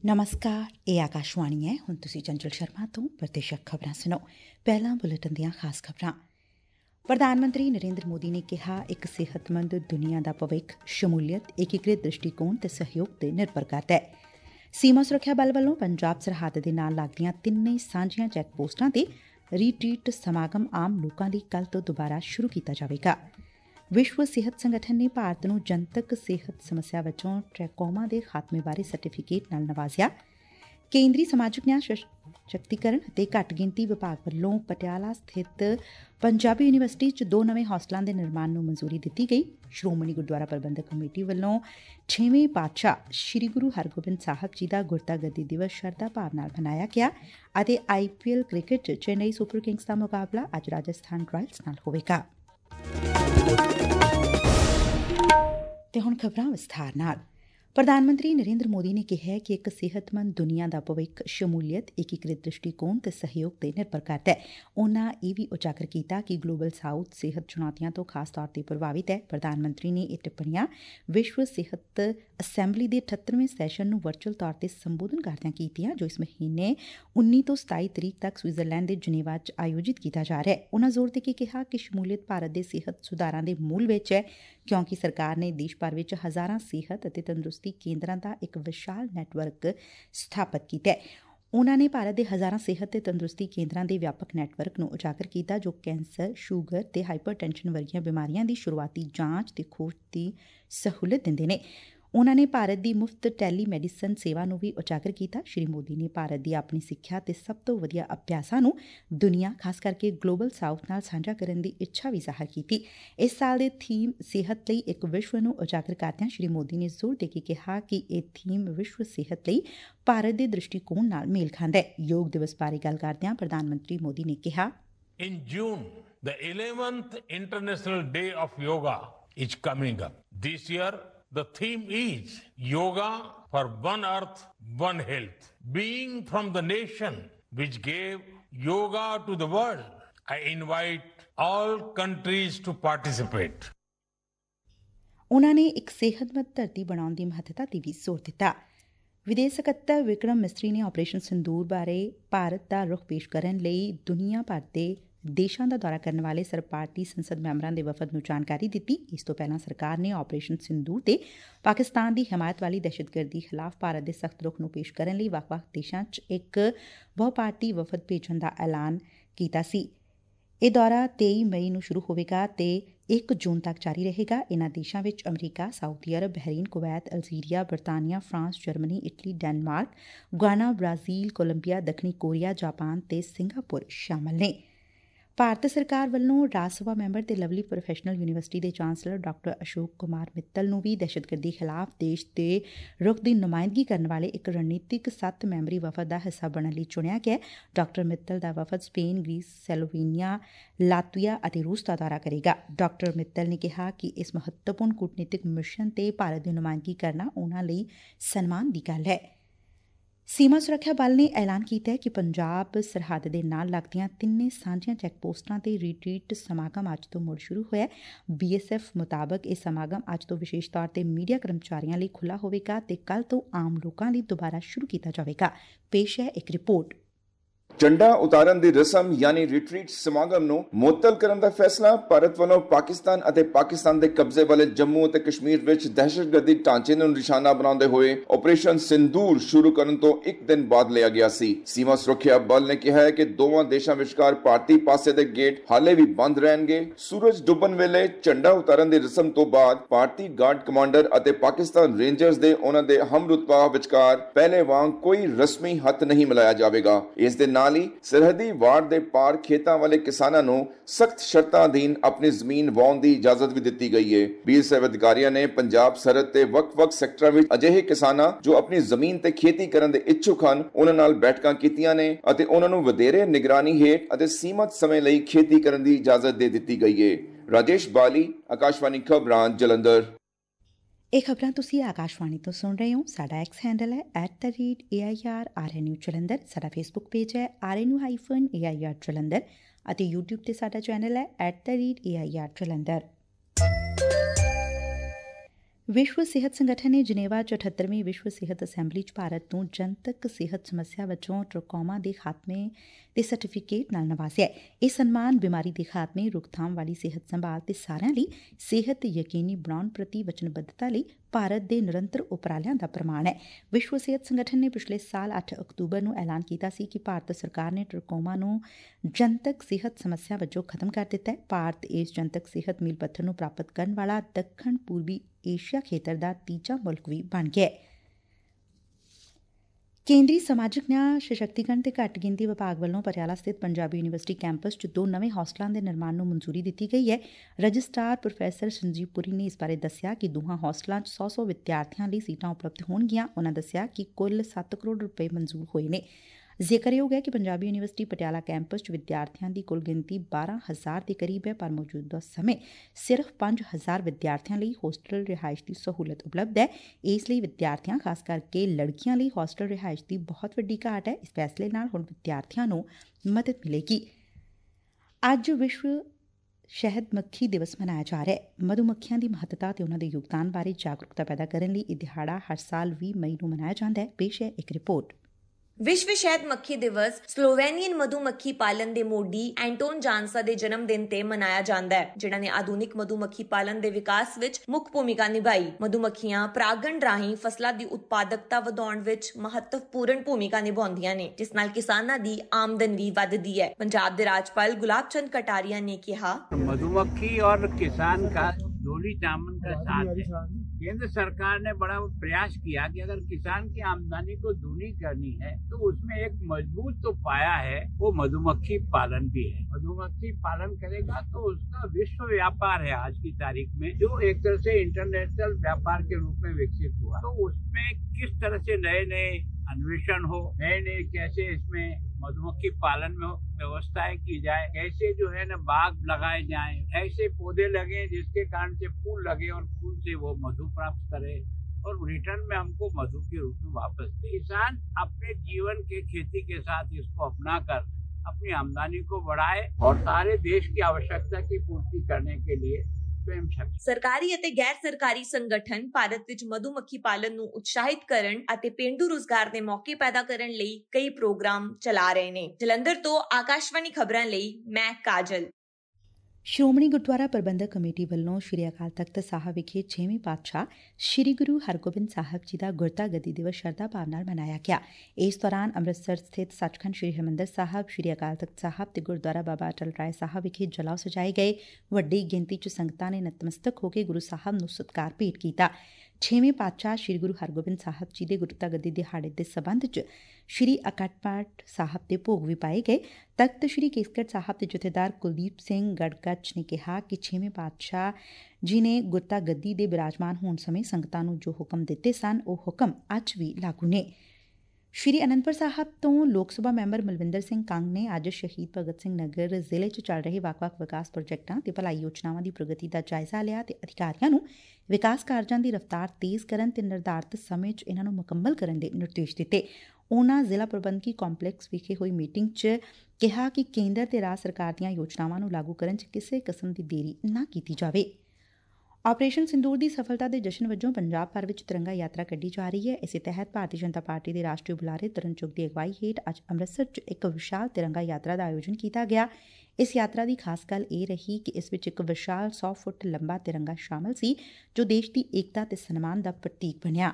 ਨਮਸਕਾਰ, ਇਹ ਆਕਾਸ਼ਵਾਣੀ ਹੈ। ਹੁਣ ਤੁਸੀਂ ਚੰਚਲ ਸ਼ਰਮਾ ਤੋਂ ਪ੍ਰਤੀਸ਼ਕ ਖਬਰਾਂ ਸੁਣੋ। ਪਹਿਲਾਂ ਬੁਲੇਟਿਨ ਦੀਆਂ ਖਾਸ ਖਬਰਾਂ। ਪ੍ਰਧਾਨ ਮੰਤਰੀ ਨਰਿੰਦਰ ਮੋਦੀ ਨੇ ਕਿਹਾ, ਇੱਕ ਸਿਹਤਮੰਦ ਦੁਨੀਆ ਦਾ ਭਵਿੱਖ ਸ਼ਮੂਲੀਅਤ, ਏਕੀਕ੍ਰਿਤ ਦ੍ਰਿਸ਼ਟੀਕੋਣ ਤੇ ਸਹਿਯੋਗ ਤੇ ਨਿਰਭਰ ਕਰਦਾ ਹੈ। ਸੀਮਾ ਸੁਰੱਖਿਆ ਬਲ ਵੱਲੋਂ ਪੰਜਾਬ ਸਰਹੱਦ ਦੇ ਨਾਲ ਲੱਗਦੀਆਂ ਤਿੰਨੇ ਸਾਂਝੀਆਂ ਚੈੱਕ ਪੋਸਟਾਂ ਤੇ ਰੀਟਰੀਟ ਸਮਾਗਮ ਆਮ ਲੋਕਾਂ ਲਈ ਕੱਲ੍ਹ ਤੋਂ ਦੁਬਾਰਾ ਸ਼ੁਰੂ ਕੀਤਾ ਜਾਵੇਗਾ। ਵਿਸ਼ਵ ਸਿਹਤ ਸੰਗਠਨ ਨੇ ਭਾਰਤ ਨੂੰ ਜਨਤਕ ਸਿਹਤ ਸਮੱਸਿਆ ਵਜੋਂ ਟ੍ਰੈਕੋਮਾ ਦੇ ਖਾਤਮੇ ਬਾਰੇ ਸਰਟੀਫਿਕੇਟ ਨਾਲ ਨਵਾਜ਼ਿਆ। ਕੇਂਦਰੀ ਸਮਾਜਿਕ ਨਿਆਂ ਸ਼ਕਤੀਕਰਨ ਅਤੇ ਘੱਟ ਗਿਣਤੀ ਵਿਭਾਗ ਵੱਲੋਂ ਪਟਿਆਲਾ ਸਥਿਤ ਪੰਜਾਬੀ ਯੂਨੀਵਰਸਿਟੀ 'ਚ 2 ਨਵੇਂ ਹੋਸਟਲਾਂ ਦੇ ਨਿਰਮਾਣ ਨੂੰ ਮਨਜ਼ੂਰੀ ਦਿੱਤੀ ਗਈ। ਸ਼੍ਰੋਮਣੀ ਗੁਰਦੁਆਰਾ ਪ੍ਰਬੰਧਕ ਕਮੇਟੀ ਵੱਲੋਂ 6ਵੇਂ ਪਾਤਸ਼ਾਹ ਸ੍ਰੀ ਗੁਰੂ ਹਰਗੋਬਿੰਦ ਸਾਹਿਬ ਜੀ ਦਾ ਗੁਰਤਾ ਗੱਦੀ ਦਿਵਸ ਸ਼ਰਧਾ ਭਾਵ ਨਾਲ ਮਨਾਇਆ ਗਿਆ ਅਤੇ IPL ਕ੍ਰਿਕਟ 'ਚ ਚੇਨਈ ਸੁਪਰ ਕਿੰਗਜ਼ ਦਾ ਮੁਕਾਬਲਾ ਅੱਜ ਰਾਜਸਥਾਨ ਰਾਇਲਸ ਨਾਲ ਹੋਵੇਗਾ। ਤੇ ਹੁਣ ਖਬਰਾਂ ਵਿਸਥਾਰ ਨਾਲ। ਪ੍ਰਧਾਨ ਮੰਤਰੀ ਨਰਿੰਦਰ ਮੋਦੀ ਨੇ ਕਿਹਾ ਕਿ ਇੱਕ ਸਿਹਤਮੰਦ ਦੁਨੀਆ ਦਾ ਭਵਿੱਖ ਸ਼ਮੂਲੀਅਤ, ਏਕੀਕ੍ਰਿਤ ਦ੍ਰਿਸ਼ਟੀਕੋਣ ਤੇ ਸਹਿਯੋਗ ਤੇ ਨਿਰਭਰ ਕਰਦਾ ਹੈ। ਉਨ੍ਹਾਂ ਇਹ ਵੀ ਉਜਾਗਰ ਕੀਤਾ ਕਿ ਗਲੋਬਲ ਸਾਊਥ ਸਿਹਤ ਚੁਣੌਤੀਆਂ ਤੋਂ ਖਾਸ ਤੌਰ ਤੇ ਪ੍ਰਭਾਵਿਤ ਹੈ। ਪ੍ਰਧਾਨ ਮੰਤਰੀ ਨੇ ਇਹ ਟਿੱਪਣੀਆਂ ਵਿਸ਼ਵ ਸਿਹਤ ਅਸੈਂਬਲੀ ਦੇ 78ਵੇਂ ਸੈਸ਼ਨ ਨੂੰ ਵਰਚੁਅਲ ਤੌਰ ਤੇ ਸੰਬੋਧਨ ਕਰਦਿਆਂ ਕੀਤੀਆਂ, ਜੋ ਇਸ ਮਹੀਨੇ 19 ਤੋਂ 27 ਤਰੀਕ ਤੱਕ ਸਵਿਟਜ਼ਰਲੈਂਡ ਦੇ ਜਨੇਵਾ 'ਚ ਆਯੋਜਿਤ ਕੀਤਾ ਜਾ ਰਿਹਾ ਹੈ। ਉਨ੍ਹਾਂ ਜ਼ੋਰ ਦੇ ਕੇ ਕਿਹਾ ਕਿ ਸ਼ਮੂਲੀਅਤ ਭਾਰਤ ਦੇ ਸਿਹਤ ਸੁਧਾਰਾਂ ਦੇ ਮੂਲ ਵਿੱਚ ਹੈ, ਕਿਉਂਕਿ ਸਰਕਾਰ ਨੇ ਦੇਸ਼ ਭਰ ਵਿੱਚ ਹਜ਼ਾਰਾਂ ਸਿਹਤ ਅਤੇ ਤੰਦਰੁਸਤੀ ਕੇਂਦਰਾਂ ਦਾ ਇੱਕ ਵਿਸ਼ਾਲ ਨੈਟਵਰਕ ਸਥਾਪਿਤ ਕੀਤਾ ਹੈ। ਉਨ੍ਹਾਂ ਨੇ ਭਾਰਤ ਦੇ ਹਜ਼ਾਰਾਂ ਸਿਹਤ ਤੇ ਤੰਦਰੁਸਤੀ ਕੇਂਦਰਾਂ ਦੇ ਵਿਆਪਕ ਨੈਟਵਰਕ ਨੂੰ ਉਜਾਗਰ ਕੀਤਾ, ਜੋ ਕੈਂਸਰ, ਸ਼ੂਗਰ ਤੇ ਹਾਈਪਰਟੈਂਸ਼ਨ ਵਰਗੀਆਂ ਬਿਮਾਰੀਆਂ ਦੀ ਸ਼ੁਰੂਆਤੀ ਜਾਂਚ ਤੇ ਖੋਜ ਦੀ ਸਹੂਲਤ ਦਿੰਦੇ ਨੇ। ਉਨ੍ਹਾਂ ਨੇ ਭਾਰਤ ਦੀ ਮੁਫਤ ਟੈਲੀ ਮੈਡੀਸਨ ਸੇਵਾ ਨੂੰ ਵੀ ਉਜਾਗਰ ਕੀਤਾ। ਸ਼੍ਰੀ ਮੋਦੀ ਨੇ ਭਾਰਤ ਦੀ ਆਪਣੀ ਸਿੱਖਿਆ ਤੇ ਸਭ ਤੋਂ ਵਧੀਆ ਅਭਿਆਸਾਂ ਨੂੰ ਦੁਨੀਆ, ਖਾਸ ਕਰਕੇ ਗਲੋਬਲ ਸਾਊਥ ਨਾਲ ਸਾਂਝਾ ਕਰਨ ਦੀ ਇੱਛਾ ਵੀ ਜ਼ਾਹਰ ਕੀਤੀ। ਇਸ ਸਾਲ ਦੇ ਥੀਮ ਸਿਹਤ ਲਈ ਇੱਕ ਵਿਸ਼ਵ ਨੂੰ ਉਜਾਗਰ ਕਰਦਿਆਂ ਸ਼੍ਰੀ ਮੋਦੀ ਨੇ ਜ਼ੋਰ ਦੇ ਕੇ ਕਿਹਾ ਕਿ ਇਹ ਥੀਮ ਵਿਸ਼ਵ ਸਿਹਤ ਲਈ ਭਾਰਤ ਦੇ ਦ੍ਰਿਸ਼ਟੀਕੋਣ ਨਾਲ ਮੇਲ ਖਾਂਦਾ ਹੈ। ਯੋਗ ਦਿਵਸ ਬਾਰੇ ਗੱਲ ਕਰਦਿਆਂ ਪ੍ਰਧਾਨ ਮੰਤਰੀ ਮੋਦੀ ਨੇ ਕਿਹਾ, In June, the 11th International Day of Yoga is coming up. This year, the theme is Yoga for One Earth, One Health. Being from the nation which gave yoga to the world, I invite all countries to participate. ਉਨ੍ਹਾਂ ਨੇ ਇੱਕ ਸਿਹਤਮੰਦ ਧਰਤੀ ਬਣਾਉਣ ਦੀ ਮਹੱਤਤਾ ਤੇ ਵੀ ਜ਼ੋਰ ਦਿੱਤਾ। ਵਿਦੇਸ਼ ਸਕੱਤਰ ਵਿਕਰਮ ਮਿਸਰੀ ਨੇ ਆਪਰੇਸ਼ਨ ਸਿੰਦੂਰ ਬਾਰੇ ਭਾਰਤ ਦਾ ਰੁਖ ਪੇਸ਼ ਕਰਨ ਲਈ ਦੁਨੀਆ ਭਰ ਦੇ ਦੇਸ਼ਾਂ ਦਾ ਦੌਰਾ ਕਰਨ ਵਾਲੇ ਸਰਬਪਾਰਟੀ ਸੰਸਦ ਮੈਂਬਰਾਂ ਦੇ ਵਫਦ ਨੂੰ ਜਾਣਕਾਰੀ ਦਿੱਤੀ। ਇਸ ਤੋਂ ਪਹਿਲਾਂ ਸਰਕਾਰ ਨੇ ਆਪਰੇਸ਼ਨ ਸਿੰਦੂਰ ਤੇ ਪਾਕਿਸਤਾਨ ਦੀ ਹਮਾਇਤ ਵਾਲੀ ਦਹਿਸ਼ਤਗਰਦੀ ਖਿਲਾਫ ਭਾਰਤ ਦੇ ਸਖਤ ਰੁਖ ਨੂੰ ਪੇਸ਼ ਕਰਨ ਲਈ ਵੱਖ-ਵੱਖ ਦੇਸ਼ਾਂ 'ਚ ਇੱਕ ਬਹੁਪਾਰਟੀ ਵਫਦ ਭੇਜਣ ਦਾ ਐਲਾਨ ਕੀਤਾ ਸੀ। ਇਹ ਦੌਰਾ 23 ਮਈ ਨੂੰ ਸ਼ੁਰੂ ਹੋਵੇਗਾ ਤੇ 1 ਜੂਨ ਤੱਕ ਜਾਰੀ ਰਹੇਗਾ। ਇਨ੍ਹਾਂ ਦੇਸ਼ਾਂ ਵਿੱਚ America, Saudi Arab, Bahrain, Kuwait, Algeria, ਬਰਤਾਨੀਆ, France, Germany, Italy, Denmark, Ghana, Brazil, Colombia, ਦੱਖਣੀ ਕੋਰੀਆ, ਜਾਪਾਨ ਤੇ ਸਿੰਗਾਪੁਰ ਸ਼ਾਮਲ ਨੇ। ਭਾਰਤ ਸਰਕਾਰ ਵੱਲੋਂ ਰਾਜ ਸਭਾ ਮੈਂਬਰ ਤੇ ਲਵਲੀ ਪ੍ਰੋਫੈਸ਼ਨਲ ਯੂਨੀਵਰਸਿਟੀ ਦੇ ਚਾਂਸਲਰ ਡਾ. ਅਸ਼ੋਕ ਕੁਮਾਰ ਮਿੱਤਲ ਨੂੰ ਵੀ ਦਹਿਸ਼ਤਗਰਦੀ ਖਿਲਾਫ ਦੇਸ਼ ਦੇ ਰੁਖ ਦੀ ਨੁਮਾਇੰਦਗੀ ਕਰਨ ਵਾਲੇ ਇੱਕ ਰਣਨੀਤਿਕ 7 ਮੈਂਬਰੀ ਵਫਦ ਦਾ ਹਿੱਸਾ ਬਣਨ ਲਈ ਚੁਣਿਆ ਗਿਆ। ਡਾ. ਮਿੱਤਲ ਦਾ ਵਫਦ ਸਪੇਨ, ਗ੍ਰੀਸ, ਸਲੋਵੇਨੀਆ, ਲਾਤਵੀਆ ਅਤੇ ਰੂਸ ਦਾ ਦੌਰਾ ਕਰੇਗਾ। ਡਾ. ਮਿੱਤਲ ਨੇ ਕਿਹਾ ਕਿ ਇਸ ਮਹੱਤਵਪੂਰਨ ਕੂਟਨੀਤਿਕ ਮਿਸ਼ਨ ਤੇ ਭਾਰਤ ਦੀ ਨੁਮਾਇੰਦਗੀ ਕਰਨਾ ਉਨ੍ਹਾਂ ਲਈ ਸਨਮਾਨ ਦੀ ਗੱਲ ਹੈ। ਸੀਮਾ ਸੁਰੱਖਿਆ ਬਲ ਨੇ ਐਲਾਨ ਕੀਤਾ ਹੈ ਕਿ ਪੰਜਾਬ ਸਰਹੱਦ ਦੇ ਨਾਲ ਲੱਗਦੀਆਂ ਤਿੰਨੇ ਸਾਂਝੀਆਂ ਚੈੱਕ ਪੋਸਟਾਂ ਤੇ ਰੀਟਰੀਟ ਸਮਾਗਮ ਅੱਜ ਤੋਂ ਮੁੜ ਸ਼ੁਰੂ ਹੋਇਆ। BSF ਮੁਤਾਬਕ ਇਹ ਸਮਾਗਮ ਅੱਜ ਤੋਂ ਵਿਸ਼ੇਸ਼ ਤੌਰ ਤੇ ਮੀਡੀਆ ਕਰਮਚਾਰੀਆਂ ਲਈ ਖੁੱਲ੍ਹਾ ਹੋਵੇਗਾ ਤੇ ਕੱਲ੍ਹ ਤੋਂ ਆਮ ਲੋਕਾਂ ਲਈ ਦੁਬਾਰਾ ਸ਼ੁਰੂ ਕੀਤਾ ਜਾਵੇਗਾ। ਪੇਸ਼ ਹੈ ਇੱਕ ਰਿਪੋਰਟ। ਝੰਡਾ ਉਤਾਰਨ ਦੀ ਰਸਮ ਯਾਨੀ ਰਿਟਰੀਟ ਸਮਾਗਮ ਨੂੰ ਮੁਅੱਤਲ ਕਰਨ ਦਾ ਫੈਸਲਾ ਭਾਰਤ ਵੱਲੋਂ ਪਾਕਿਸਤਾਨ ਅਤੇ ਪਾਕਿਸਤਾਨ ਦੇ ਕਬਜ਼ੇ ਵਾਲੇ ਜੰਮੂ ਅਤੇ ਕਸ਼ਮੀਰ ਵਿੱਚ ਦਹਿਸ਼ਤਗਰਦੀ ਢਾਂਚੇ ਨੂੰ ਨਿਸ਼ਾਨਾ ਬਣਾਉਂਦੇ ਹੋਏ ਆਪਰੇਸ਼ਨ ਸਿੰਦੂਰ ਸ਼ੁਰੂ ਕਰਨ ਤੋਂ ਇੱਕ ਦਿਨ ਬਾਅਦ ਲਿਆ ਗਿਆ ਸੀ। ਸੀਮਾ ਸੁਰੱਖਿਆ ਬਲ ਨੇ ਕਿਹਾ ਹੈ ਕਿ ਦੋਵਾਂ ਦੇਸ਼ਾਂ ਵਿਚਕਾਰ ਭਾਰਤੀ ਪਾਸੇ ਦੇ ਗੇਟ ਹਾਲੇ ਵੀ ਬੰਦ ਰਹਿਣਗੇ। ਸੂਰਜ ਡੁੱਬਣ ਵੇਲੇ ਝੰਡਾ ਉਤਾਰਨ ਦੀ ਰਸਮ ਤੋਂ ਬਾਅਦ ਭਾਰਤੀ ਗਾਰਡ ਕਮਾਂਡਰ ਅਤੇ ਪਾਕਿਸਤਾਨ ਰੇਂਜਰਸ ਦੇ ਉਹਨਾਂ ਦੇ ਹਮਰੁਤਬਾ ਵਿਚਕਾਰ ਪਹਿਲੇ ਵਾਂਗ ਕੋਈ ਰਸਮੀ ਹੱਥ ਨਹੀਂ ਮਿਲਾਇਆ ਜਾਵੇਗਾ। ਇਸ ਦੇ ਨਾਲ ਹੀ ਸਰਹੱਦੀ ਵਾੜ ਦੇ ਪਾਰ ਖੇਤਾਂ ਵਾਲੇ ਕਿਸਾਨਾਂ ਨੂੰ ਸਖਤ ਸ਼ਰਤਾਂ ਅਧੀਨ ਆਪਣੀ ਜ਼ਮੀਨ ਵਾਹੁਣ ਦੀ ਇਜਾਜ਼ਤ ਵੀ ਦਿੱਤੀ ਗਈ ਹੈ। BSF ਅਧਿਕਾਰੀਆਂ ਨੇ ਪੰਜਾਬ ਸਰਹੱਦ ਤੇ ਵੱਖ-ਵੱਖ ਸੈਕਟਰਾਂ ਵਿੱਚ ਅਜਿਹੇ ਕਿਸਾਨਾਂ ਜੋ ਆਪਣੀ ਜ਼ਮੀਨ ਤੇ ਖੇਤੀ ਕਰਨ ਦੇ ਇੱਛੁਕ ਹਨ, ਉਹਨਾਂ ਨਾਲ ਬੈਠਕਾਂ ਕੀਤੀਆਂ ਨੇ ਅਤੇ ਉਹਨਾਂ ਨੂੰ ਵਧੇਰੇ ਨਿਗਰਾਨੀ ਹੇਠ ਅਤੇ ਸੀਮਤ ਸਮੇਂ ਲਈ ਖੇਤੀ ਕਰਨ ਦੀ ਇਜਾਜ਼ਤ ਦੇ ਦਿੱਤੀ ਗਈ ਹੈ। ਰਾਜੇਸ਼ ਬਾਲੀ, ਆਕਾਸ਼ਵਾਣੀ ਖਬਰਾਂ, ਜਲੰਧਰ। ਇਹ ਖਬਰਾਂ ਤੁਸੀਂ ਆਕਾਸ਼ਵਾਣੀ ਤੋਂ ਸੁਣ ਰਹੇ ਹੋ। ਸਾਡਾ ਐਕਸ ਹੈਂਡਲ ਹੈ @AIRRNU ਜਲੰਧਰ। ਸਾਡਾ ਫੇਸਬੁੱਕ ਪੇਜ ਹੈ RNU-AIR ਜਲੰਧਰ ਅਤੇ YouTube ਤੇ ਸਾਡਾ ਚੈਨਲ ਹੈ @AIR ਜਲੰਧਰ। ਵਿਸ਼ਵ ਸਿਹਤ ਸੰਗਠਨ ਨੇ ਜਨੇਵਾ 'ਚ 78ਵੀਂ ਵਿਸ਼ਵ ਸਿਹਤ ਅਸੈਂਬਲੀ 'ਚ ਭਾਰਤ ਨੂੰ ਜਨਤਕ ਸਿਹਤ ਸਮੱਸਿਆ ਵਜੋਂ ਟ੍ਰਕੋਮਾ ਦੇ ਖਾਤਮੇ ਦੇ ਸਰਟੀਫਿਕੇਟ ਨਾਲ ਨਵਾਜ਼ਿਆ। ਇਹ ਸਨਮਾਨ ਬਿਮਾਰੀ ਦੇ ਖਾਤਮੇ, ਰੋਕਥਾਮ ਵਾਲੀ ਸਿਹਤ ਸੰਭਾਲ ਤੇ ਸਾਰਿਆਂ ਲਈ ਸਿਹਤ ਯਕੀਨੀ ਬਣਾਉਣ ਪ੍ਰਤੀ ਵਚਨਬੱਧਤਾ ਲਈ ਭਾਰਤ ਦੇ ਨਿਰੰਤਰ ਉਪਰਾਲਿਆਂ ਦਾ ਪ੍ਰਮਾਣ ਹੈ। ਵਿਸ਼ਵ ਸਿਹਤ ਸੰਗਠਨ ਨੇ ਪਿਛਲੇ ਸਾਲ 8 ਅਕਤੂਬਰ ਨੂੰ ਐਲਾਨ ਕੀਤਾ ਸੀ ਕਿ ਭਾਰਤ ਸਰਕਾਰ ਨੇ ਟ੍ਰਕੋਮਾ ਨੂੰ ਜਨਤਕ ਸਿਹਤ ਸਮੱਸਿਆ ਵਜੋਂ ਖਤਮ ਕਰ ਦਿੱਤਾ ਹੈ। ਭਾਰਤ ਇਸ ਜਨਤਕ ਸਿਹਤ ਮੀਲ ਪੱਥਰ ਨੂੰ ਪ੍ਰਾਪਤ ਕਰਨ ਵਾਲਾ ਦੱਖਣ ਪੂਰਬੀ ਏਸ਼ੀਆ ਖੇਤਰ ਦਾ ਤੀਜਾ ਮੁਲਕ ਵੀ ਬਣ ਗਿਆ ਹੈ। ਕੇਂਦਰੀ ਸਮਾਜਿਕ ਨਿਆਂ, ਸਸ਼ਕਤੀਕਰਨ ਤੇ ਘੱਟ ਗਿਣਤੀ ਵਿਭਾਗ ਵੱਲੋਂ ਪਟਿਆਲਾ ਸਥਿਤ ਪੰਜਾਬੀ ਯੂਨੀਵਰਸਿਟੀ ਕੈਂਪਸ 'ਚ 2 ਨਵੇਂ ਹੋਸਟਲਾਂ ਦੇ ਨਿਰਮਾਣ ਨੂੰ ਮਨਜ਼ੂਰੀ ਦਿੱਤੀ ਗਈ ਹੈ। ਰਜਿਸਟਰਾਰ ਪ੍ਰੋਫੈਸਰ ਸੰਜੀਵ ਪੁਰੀ ਨੇ ਇਸ ਬਾਰੇ ਦੱਸਿਆ ਕਿ ਦੋਹਾਂ ਹੋਸਟਲਾਂ 'ਚ 100 ਵਿਦਿਆਰਥੀਆਂ ਲਈ ਸੀਟਾਂ ਉਪਲਬਧ ਹੋਣਗੀਆਂ। ਉਨ੍ਹਾਂ ਦੱਸਿਆ ਕਿ ਕੁੱਲ 7 ਕਰੋੜ ਰੁਪਏ ਮਨਜ਼ੂਰ ਹੋਏ ਨੇ। ਜ਼ਿਕਰਯੋਗ ਹੈ ਕਿ ਪੰਜਾਬੀ ਯੂਨੀਵਰਸਿਟੀ ਪਟਿਆਲਾ ਕੈਂਪਸ 'ਚ ਵਿਦਿਆਰਥੀਆਂ ਦੀ ਕੁੱਲ ਗਿਣਤੀ 12,000 ਦੇ ਕਰੀਬ ਹੈ, ਪਰ ਮੌਜੂਦਾ ਸਮੇਂ ਸਿਰਫ 5,000 ਵਿਦਿਆਰਥੀਆਂ ਲਈ ਹੋਸਟਲ ਰਿਹਾਇਸ਼ ਦੀ ਸਹੂਲਤ ਉਪਲਬਧ ਹੈ। ਇਸ ਲਈ ਵਿਦਿਆਰਥੀਆਂ, ਖਾਸ ਕਰਕੇ ਲੜਕੀਆਂ ਲਈ ਹੋਸਟਲ ਰਿਹਾਇਸ਼ ਦੀ ਬਹੁਤ ਵੱਡੀ ਘਾਟ ਹੈ। ਇਸ ਫੈਸਲੇ ਨਾਲ ਹੁਣ ਵਿਦਿਆਰਥੀਆਂ ਨੂੰ ਮਦਦ ਮਿਲੇਗੀ। ਅੱਜ ਵਿਸ਼ਵ ਸ਼ਹਿਦ ਮੱਖੀ ਦਿਵਸ ਮਨਾਇਆ ਜਾ ਰਿਹਾ ਹੈ। ਮਧੂ ਮੱਖੀਆਂ ਦੀ ਮਹੱਤਤਾ ਤੇ ਉਨ੍ਹਾਂ ਦੇ ਯੋਗਦਾਨ ਬਾਰੇ ਜਾਗਰੂਕਤਾ ਪੈਦਾ ਕਰਨ ਲਈ ਇਹ ਦਿਹਾੜਾ ਹਰ ਸਾਲ 20 ਮਈ ਨੂੰ ਮਨਾਇਆ ਜਾਂਦਾ ਹੈ। ਪੇਸ਼ ਹੈ ਇੱਕ ਰਿਪੋਰਟ। ਵਿਸ਼ਵ ਸ਼ਹਿਦ ਮੱਖੀ ਦਿਵਸ ਸਲੋਵੇਨੀਅਨ ਮਧੂਮੱਖੀ ਪਾਲਣ ਦੇ ਮੋਢੀ ਐਂਟੋਨ ਜਾਨਸਾ ਦੇ ਜਨਮ ਦਿਨ ਤੇ ਮਨਾਇਆ ਜਾਂਦਾ ਹੈ, ਜਿਨ੍ਹਾਂ ਨੇ ਆਧੁਨਿਕ ਮਧੂਮੱਖੀ ਪਾਲਣ ਦੇ ਵਿਕਾਸ ਵਿੱਚ ਮੁੱਖ ਭੂਮਿਕਾ ਨਿਭਾਈ। ਮਧੂਮੱਖੀਆਂ ਪਰਾਗਣ ਰਾਹੀਂ ਫਸਲਾਂ ਦੀ ਉਤਪਾਦਕਤਾ ਵਧਾਉਣ ਵਿੱਚ ਮਹੱਤਵਪੂਰਨ ਭੂਮਿਕਾ ਨਿਭਾਉਂਦੀਆਂ ਨੇ, ਜਿਸ ਨਾਲ ਕਿਸਾਨਾਂ ਦੀ ਆਮਦਨ ਵੀ ਵੱਧਦੀ ਹੈ। ਪੰਜਾਬ ਦੇ ਰਾਜਪਾਲ ਗੁਲਾਬ ਚੰਦ ਕਟਾਰੀਆ ਨੇ ਕਿਹਾ, मधुमक्खी और किसान का जोड़ी दामन का साथ है। केंद्र सरकार ने बड़ा प्रयास किया कि अगर किसान की आमदनी को दूनी करनी है तो उसमें एक मजबूत तो पाया है, वो मधुमक्खी पालन भी है। मधुमक्खी पालन करेगा तो उसका विश्व व्यापार है आज की तारीख में, जो एक तरह से इंटरनेशनल व्यापार के रूप में विकसित हुआ। तो उसमें किस तरह से नए नए अन्वेषण हो, नए नए कैसे इसमें मधुमक्खी पालन में व्यवस्थाएं की जाए, कैसे जो है ना बाग लगाए जाएं, ऐसे पौधे लगे जिसके कारण से फूल लगे और फूल से वो मधु प्राप्त करे और रिटर्न में हमको मधु के रूप में वापस दे। किसान अपने जीवन के खेती के साथ इसको अपनाकर अपनी आमदनी को बढ़ाए और सारे देश की आवश्यकता की पूर्ति करने के लिए ਸਰਕਾਰੀ ਅਤੇ ਗੈਰ ਸਰਕਾਰੀ ਸੰਗਠਨ ਭਾਰਤ ਵਿੱਚ ਮਧੂਮੱਖੀ ਪਾਲਣ ਨੂੰ ਉਤਸ਼ਾਹਿਤ ਕਰਨ ਅਤੇ ਪੇਂਡੂ ਰੁਜ਼ਗਾਰ ਦੇ ਮੌਕੇ ਪੈਦਾ ਕਰਨ ਲਈ ਕਈ ਪ੍ਰੋਗਰਾਮ ਚਲਾ ਰਹੇ ਨੇ। ਜਲੰਧਰ ਤੋਂ ਆਕਾਸ਼ਵਾਣੀ ਖਬਰਾਂ ਲਈ ਮੈਂ ਕਾਜਲ। ਸ਼੍ਰੋਮਣੀ ਗੁਰਦੁਆਰਾ ਪ੍ਰਬੰਧਕ ਕਮੇਟੀ ਵੱਲੋਂ ਸ੍ਰੀ ਅਕਾਲ ਤਖ਼ਤ ਸਾਹਿਬ ਵਿਖੇ 6ਵੇਂ ਪਾਤਸ਼ਾਹ ਸ੍ਰੀ ਗੁਰੂ ਹਰਗੋਬਿੰਦ ਸਾਹਿਬ ਜੀ ਦਾ ਗੁਰਤਾ ਗੱਦੀ ਦਿਵਸ ਸ਼ਰਧਾ ਭਾਵ ਨਾਲ ਮਨਾਇਆ ਗਿਆ। ਇਸ ਦੌਰਾਨ ਅੰਮ੍ਰਿਤਸਰ ਸਥਿਤ ਸੱਚਖੰਡ ਸ੍ਰੀ ਹਰਿਮੰਦਰ ਸਾਹਿਬ, ਸ੍ਰੀ ਅਕਾਲ ਤਖ਼ਤ ਸਾਹਿਬ ਤੇ ਗੁਰਦੁਆਰਾ ਬਾਬਾ ਅਟਲ ਰਾਏ ਸਾਹਿਬ ਵਿਖੇ ਜਲਾਓ ਸਜਾਏ ਗਏ। ਵੱਡੀ ਗਿਣਤੀ 'ਚ ਸੰਗਤਾਂ ਨੇ ਨਤਮਸਤਕ ਹੋ ਕੇ ਗੁਰੂ ਸਾਹਿਬ ਨੂੰ ਸਤਿਕਾਰ ਭੇਟ ਕੀਤਾ। 6ਵੇਂ ਪਾਤਸ਼ਾਹ ਸ੍ਰੀ ਗੁਰੂ ਹਰਗੋਬਿੰਦ ਸਾਹਿਬ ਜੀ ਦੇ ਗੁਰਤਾ ਗੱਦੀ ਦਿਹਾੜੇ ਦੇ ਸਬੰਧ 'ਚ ਸ੍ਰੀ ਅਖੰਡ ਪਾਠ ਸਾਹਿਬ ਦੇ ਭੋਗ ਵੀ ਪਾਏ ਗਏ। ਤਖ਼ਤ ਸ੍ਰੀ ਕੇਸਗੜ੍ਹ ਸਾਹਿਬ ਦੇ ਜਥੇਦਾਰ ਕੁਲਦੀਪ ਸਿੰਘ ਗੜਗੱਚ ਨੇ ਕਿਹਾ ਕਿ 6ਵੇਂ ਪਾਤਸ਼ਾਹ ਜੀ ਨੇ ਗੁਰਤਾ ਗੱਦੀ ਦੇ ਬਿਰਾਜਮਾਨ ਹੋਣ ਸਮੇਂ ਸੰਗਤਾਂ ਨੂੰ ਜੋ ਹੁਕਮ ਦਿੱਤੇ ਸਨ, ਉਹ ਹੁਕਮ ਅੱਜ ਵੀ ਲਾਗੂ ਨੇ। ਸ੍ਰੀ ਅਨੰਦਪੁਰ ਸਾਹਿਬ ਤੋਂ ਲੋਕ ਸਭਾ ਮੈਂਬਰ ਮਲਵਿੰਦਰ ਸਿੰਘ ਕੰਗ ਨੇ ਅੱਜ ਸ਼ਹੀਦ ਭਗਤ ਸਿੰਘ ਨਗਰ ਜ਼ਿਲ੍ਹੇ 'ਚ ਚੱਲ ਰਹੇ ਵੱਖ-ਵੱਖ ਵਿਕਾਸ ਪ੍ਰੋਜੈਕਟਾਂ ਤੇ ਭਲਾਈ ਯੋਜਨਾਵਾਂ ਦੀ ਪ੍ਰਗਤੀ ਦਾ ਜਾਇਜ਼ਾ ਲਿਆ ਤੇ ਅਧਿਕਾਰੀਆਂ ਨੂੰ ਵਿਕਾਸ ਕਾਰਜਾਂ ਦੀ ਰਫ਼ਤਾਰ ਤੇਜ਼ ਕਰਨ ਤੇ ਨਿਰਧਾਰਤ ਸਮੇਂ 'ਚ ਇਹਨਾਂ ਨੂੰ ਮੁਕੰਮਲ ਕਰਨ ਦੇ ਨਿਰਦੇਸ਼ ਦਿੱਤੇ। ਉਨ੍ਹਾਂ ਜ਼ਿਲ੍ਹਾ ਪ੍ਰਬੰਧਕੀ ਕੰਪਲੈਕਸ ਵਿਖੇ ਹੋਈ ਮੀਟਿੰਗ 'ਚ ਕਿਹਾ ਕਿ ਕੇਂਦਰ ਤੇ ਰਾਜ ਸਰਕਾਰ ਦੀਆਂ ਯੋਜਨਾਵਾਂ ਨੂੰ ਲਾਗੂ ਕਰਨ 'ਚ ਕਿਸੇ ਕਿਸਮ ਦੀ ਦੇਰੀ ਨਾ ਕੀਤੀ ਜਾਵੇ। ਆਪਰੇਸ਼ਨ ਸਿੰਦੂਰ ਦੀ ਸਫਲਤਾ ਦੇ ਜਸ਼ਨ ਵਜੋਂ ਪੰਜਾਬ ਭਰ ਵਿੱਚ ਤਿਰੰਗਾ ਯਾਤਰਾ ਕੱਢੀ ਜਾ ਰਹੀ ਹੈ। ਇਸੇ ਤਹਿਤ ਭਾਰਤੀ ਜਨਤਾ ਪਾਰਟੀ ਦੇ ਰਾਸ਼ਟਰੀ ਬੁਲਾਰੇ ਤਰੁਣ ਚੁੱਘ ਦੀ ਅਗਵਾਈ ਹੇਠ ਅੱਜ ਅੰਮ੍ਰਿਤਸਰ 'ਚ ਇੱਕ ਵਿਸ਼ਾਲ ਤਿਰੰਗਾ ਯਾਤਰਾ ਦਾ ਆਯੋਜਨ ਕੀਤਾ ਗਿਆ। ਇਸ ਯਾਤਰਾ ਦੀ ਖਾਸ ਗੱਲ ਇਹ ਰਹੀ ਕਿ ਇਸ ਵਿੱਚ ਇੱਕ ਵਿਸ਼ਾਲ 100 ਫੁੱਟ ਲੰਬਾ ਤਿਰੰਗਾ ਸ਼ਾਮਲ ਸੀ, ਜੋ ਦੇਸ਼ ਦੀ ਏਕਤਾ ਤੇ ਸਨਮਾਨ ਦਾ ਪ੍ਰਤੀਕ ਬਣਿਆ।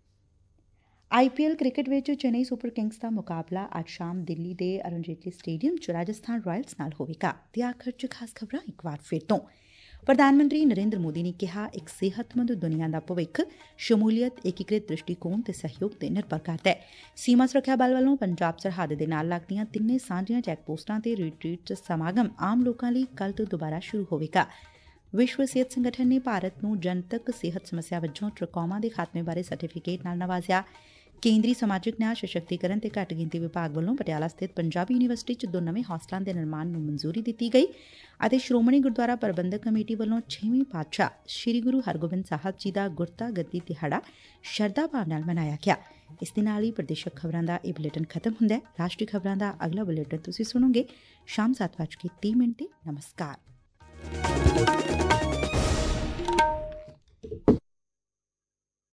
IPL ਕ੍ਰਿਕਟ ਵਿੱਚ ਚੇਨਈ ਸੁਪਰ ਕਿੰਗਸ ਦਾ ਮੁਕਾਬਲਾ ਅੱਜ ਸ਼ਾਮ ਦਿੱਲੀ ਦੇ ਅਰੁਣ ਜੇਤਲੀ ਸਟੇਡੀਅਮ 'ਚ ਰਾਜਸਥਾਨ ਰਾਇਲਸ ਨਾਲ ਹੋਵੇਗਾ। ਤੇ ਆਖਰ 'ਚ ਖਾਸ ਖਬਰਾਂ ਇੱਕ ਵਾਰ ਫਿਰ ਤੋਂ। ਪ੍ਰਧਾਨ ਮੰਤਰੀ ਨਰਿੰਦਰ ਮੋਦੀ ਨੇ ਕਿਹਾ, ਇੱਕ ਸਿਹਤਮੰਦ ਦੁਨੀਆ ਦਾ ਭਵਿੱਖ ਸ਼ਮੂਲੀਅਤ, ਏਕੀਕ੍ਰਿਤ ਦ੍ਰਿਸ਼ਟੀਕੋਣ ਤੇ ਸਹਿਯੋਗ ਤੇ ਨਿਰਭਰ ਕਰਦਾ ਹੈ। ਸੀਮਾ ਸੁਰੱਖਿਆ ਬਲ ਵੱਲੋਂ ਪੰਜਾਬ ਸਰਹੱਦ ਦੇ ਨਾਲ ਲੱਗਦੀਆਂ 3 ਸਾਂਝੀਆਂ ਚੈੱਕ ਪੋਸਟਾਂ ਤੇ ਰਿਟਰੀਟ ਸਮਾਗਮ ਆਮ ਲੋਕਾਂ ਲਈ ਕੱਲ੍ਹ ਤੋਂ ਦੁਬਾਰਾ ਸ਼ੁਰੂ ਹੋਵੇਗਾ। ਵਿਸ਼ਵ ਸਿਹਤ ਸੰਗਠਨ ਨੇ ਭਾਰਤ ਨੂੰ ਜਨਤਕ ਸਿਹਤ ਸਮੱਸਿਆ ਵਜੋਂ ਟ੍ਰਕੋਮਾ ਦੇ ਖਾਤਮੇ ਬਾਰੇ ਸਰਟੀਫਿਕੇਟ ਨਾਲ ਨਵਾਜ਼ਿਆ। ਕੇਂਦਰੀ ਸਮਾਜਿਕ ਨਿਆਂ, ਸਸ਼ਕਤੀਕਰਨ ਤੇ ਘੱਟ ਗਿਣਤੀ ਵਿਭਾਗ ਵੱਲੋਂ ਪਟਿਆਲਾ ਸਥਿਤ ਪੰਜਾਬੀ ਯੂਨੀਵਰਸਿਟੀ 'ਚ 2 ਨਵੇਂ ਹੋਸਟਲਾਂ ਦੇ ਨਿਰਮਾਣ ਨੂੰ ਮਨਜ਼ੂਰੀ ਦਿੱਤੀ ਗਈ ਅਤੇ ਸ਼੍ਰੋਮਣੀ ਗੁਰਦੁਆਰਾ ਪ੍ਰਬੰਧਕ ਕਮੇਟੀ ਵੱਲੋਂ 6ਵੇਂ ਪਾਤਸ਼ਾਹ ਸ੍ਰੀ ਗੁਰੂ ਹਰਗੋਬਿੰਦ ਸਾਹਿਬ ਜੀ ਦਾ ਗੁਰਤਾ ਗੱਦੀ ਦਿਹਾੜਾ ਸ਼ਰਧਾ ਭਾਵ ਨਾਲ ਮਨਾਇਆ ਗਿਆ। ਇਸ ਦੇ ਨਾਲ ਹੀ ਪ੍ਰਦੇਸ਼ਕ ਖਬਰਾਂ ਦਾ ਇਹ ਬੁਲੇਟਿਨ ਖਤਮ ਹੁੰਦਾ ਹੈ। ਰਾਸ਼ਟਰੀ ਖਬਰਾਂ ਦਾ ਅਗਲਾ ਬੁਲੇਟਿਨ ਤੁਸੀਂ ਸੁਣੋਗੇ ਸ਼ਾਮ 7:30 ਤੇ। ਨਮਸਕਾਰ।